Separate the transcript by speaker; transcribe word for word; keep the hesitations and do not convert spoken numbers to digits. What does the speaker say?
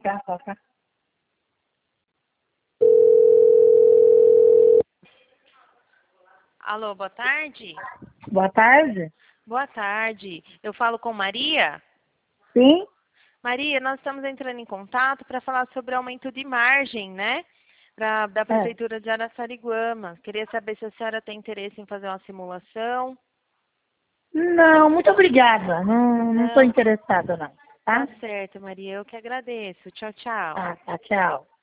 Speaker 1: cá, pra cá.
Speaker 2: Alô, boa tarde.
Speaker 1: Boa tarde.
Speaker 2: Boa tarde. Eu falo com Maria?
Speaker 1: Sim?
Speaker 2: Maria, nós estamos entrando em contato para falar sobre aumento de margem, né? Pra, da
Speaker 1: É.
Speaker 2: Prefeitura de Araçariguama. Queria saber se a senhora tem interesse em fazer uma simulação.
Speaker 1: Não, muito obrigada. Não, não estou
Speaker 2: Não,
Speaker 1: interessada, não.
Speaker 2: tá
Speaker 1: Tá?
Speaker 2: certo, Maria. Eu que agradeço. Tchau, tchau.
Speaker 1: Ah, tá, tchau.